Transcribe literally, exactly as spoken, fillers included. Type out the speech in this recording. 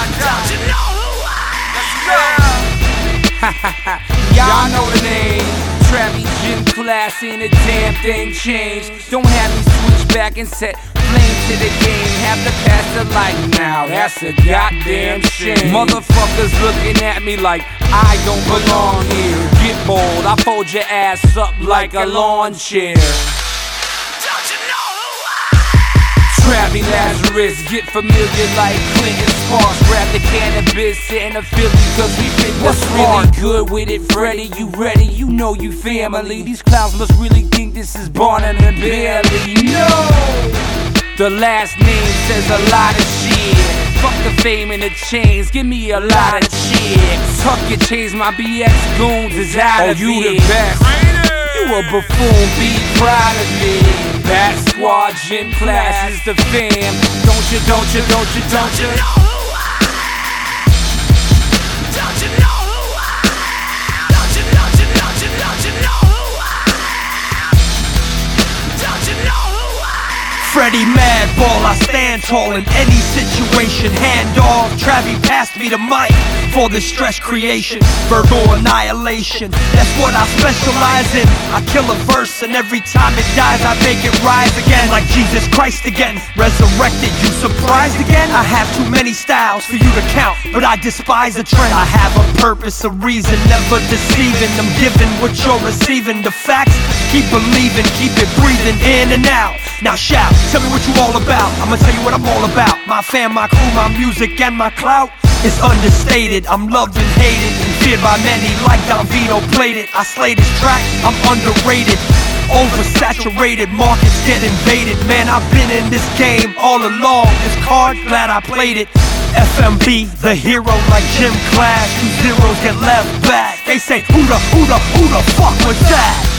Don't you know who I am? Y'all know the name. Travis Gym Class, ain't a damn thing changed. Don't have me switch back and set flame to the game. Have to pass the light now, that's a goddamn shame. Motherfuckers looking at me like I don't belong here. Get bold, I fold your ass up like a lawn chair. Don't you know who I am? Travis Lazarus, get familiar like Clinton Sparks. Grab the cannabis in the Philly cause we fit the What's really good with it, Freddy? You ready? You know you family. These clowns must really think this is Barnum and Bailey. No! The last name says a lot of shit. Fuck the fame and the chains, give me a lot of chicks. Tuck your chains, my B X goons is out oh, of you here. The best. You a buffoon, be proud of me. Bat Squad Gym Class is the fam. Don't you, don't you, don't you, don't you know who I am? Don't you know who I am? Don't you, don't you, don't you, don't you know who I am? Don't you know who I am? Freddie Madball, I stand tall in any situation. Hand off, Travis passed me the mic for the stress creation. Verbal annihilation, that's what I specialize in. I kill a verse and every time it dies I make it rise again. Like Jesus Christ again, resurrected. You surprised again? I have too many styles for you to count, but I despise a trend. I have a purpose, a reason, never deceiving. I'm giving what you're receiving. The facts, keep believing, keep it breathing in and out. Now shout, tell me what you all about. I'ma tell you what I'm all about. My fam, my crew, my music, and my clout is understated. I'm loved and hated and feared by many like Don Vito played it. I slay this track, I'm underrated. Oversaturated, markets get invaded. Man, I've been in this game all along. This card, glad I played it. F M B, the hero like Gym Class. Two zeros get left back. They say, who the, who the, who the fuck was that?